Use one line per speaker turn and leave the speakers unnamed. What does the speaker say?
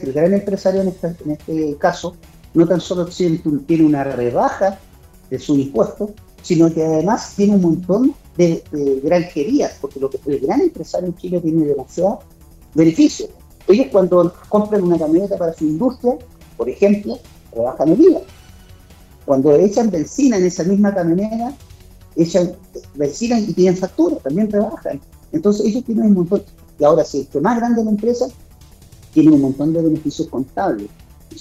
el gran empresario en este caso no tan solo tiene una rebaja de su impuesto, sino que además tiene un montón de granjerías, porque el gran empresario en Chile tiene demasiados beneficios. Ellos cuando compran una camioneta para su industria, por ejemplo, rebajan el IVA. Cuando echan benzina en esa misma camioneta, echan benzina y tienen factura, también rebajan. Entonces ellos tienen un montón. Y ahora, si es que más grande la empresa, tiene un montón de beneficios contables.